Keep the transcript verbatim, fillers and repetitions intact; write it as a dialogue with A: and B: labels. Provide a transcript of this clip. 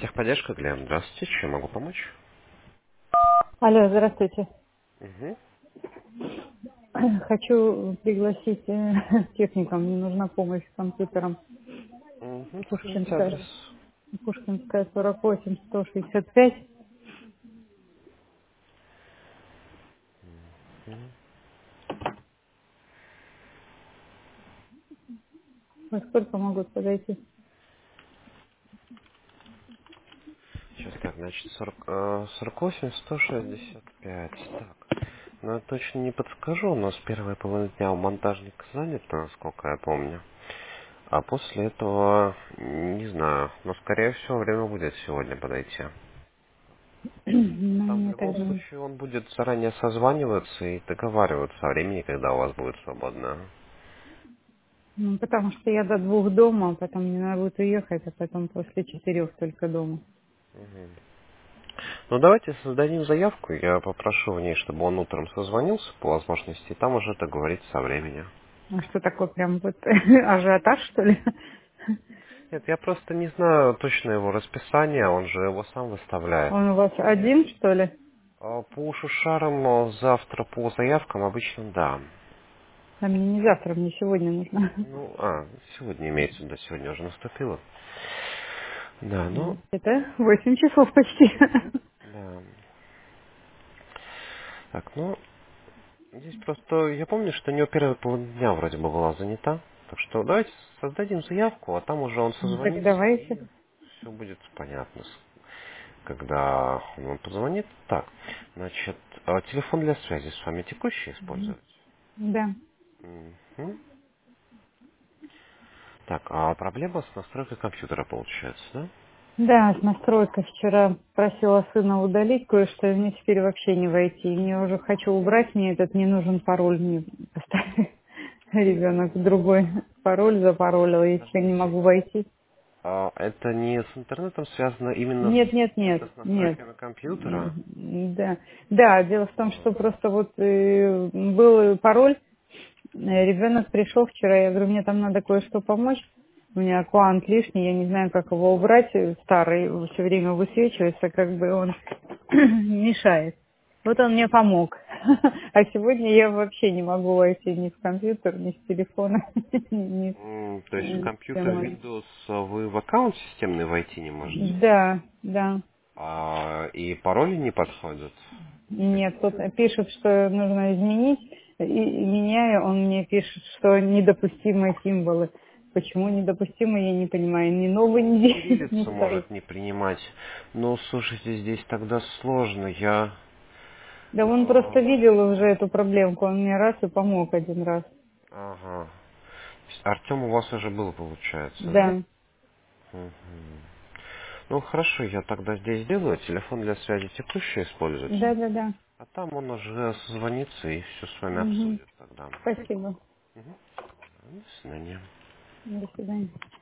A: Техподдержка, Глеб, здравствуйте, чем могу помочь?
B: Алло, здравствуйте.
A: Угу.
B: Хочу пригласить э, техника, мне нужна помощь с компьютером.
A: Угу. Скажите
B: Пушкинская,
A: адрес.
B: Пушкинская сорок восемь сто шестьдесят пять.
A: Мгм.
B: Во сколько могут подойти?
A: Сейчас так, значит, сорок, э, сорок восемь сто шестьдесят пять. Так. Ну, я точно не подскажу, у нас первая половина дня у монтажника занят, насколько я помню. А после этого, не знаю, но скорее всего время будет сегодня подойти.
B: Ну,
A: Там в
B: мне
A: любом
B: тогда...
A: случае он будет заранее созваниваться и договариваться о времени, когда у вас будет свободно.
B: Ну, потому что я до двух дома, потом мне надо будет уехать, а потом после четырех только дома.
A: Мгм. Ну, давайте создадим заявку. Я попрошу в ней, чтобы он утром созвонился по возможности, и там уже договориться со временем.
B: А что такое прям вот ажиотаж, что ли?
A: Нет, я просто не знаю точно его расписание, он же его сам выставляет.
B: Он у вас один, что ли?
A: А по ушу шарам а, завтра по заявкам обычно да.
B: А мне не завтра, мне сегодня нужно.
A: Ну, а, сегодня имеется в виду, сегодня уже наступило. Да, ну,
B: Это восемь часов почти.
A: мгм, да. Так, ну, здесь просто, я помню, что у него первая половина дня вроде бы была занята. Так что давайте создадим заявку, а там уже он
B: Ну, так
A: созвонится
B: давайте.
A: и все будет понятно, с- когда он вам позвонит. Так, значит, а телефон для связи с вами текущий использовать?
B: Да.
A: Мгм. Так, а проблема с настройкой компьютера получается, да?
B: Да, с настройкой вчера просила сына удалить кое-что, и мне теперь вообще не войти. И мне уже хочу убрать, мне этот не нужен пароль, мне поставил ребенок другой пароль запаролил, если я не
A: Подождите.
B: могу войти.
A: А это не с интернетом связано именно
B: Нет, нет,
A: с,
B: нет,
A: это с
B: нет.
A: настройками компьютера?
B: М, Да, да, дело в том, что просто вот э, был пароль, э, ребенок пришел вчера, я говорю, мне там надо кое-что помочь, у меня аккаунт лишний, я не знаю, как его убрать, э, старый, все время высвечивается, как бы он мешает. Вот он мне помог. А сегодня я вообще не могу войти ни в компьютер, ни с телефона, ни
A: М, То есть в
B: ни с
A: компьютер
B: прямой.
A: Windows а вы в аккаунт системный войти не можете?
B: Да, да.
A: А, и пароли не подходят?
B: Нет, тут пишет, что нужно изменить, и и меняя, он мне пишет, что недопустимые символы. Почему недопустимые, я не понимаю. Ни новый,
A: Ну,
B: ни, ни
A: кириллица
B: старый.
A: может не принимать. Ну, слушайте, здесь тогда сложно. Я...
B: Да он просто
A: а,
B: видел уже эту проблемку, он мне раз и помог один раз.
A: Ага. Артем у вас уже был, получается, да?
B: Да,
A: Мгм. Ну, хорошо, я тогда здесь сделаю. Телефон для связи текущий использовать.
B: да, да, да.
A: А там он уже созвонится и все с вами
B: Мгм.
A: обсудит тогда.
B: Спасибо.
A: Мгм. До свидания.
B: До свидания.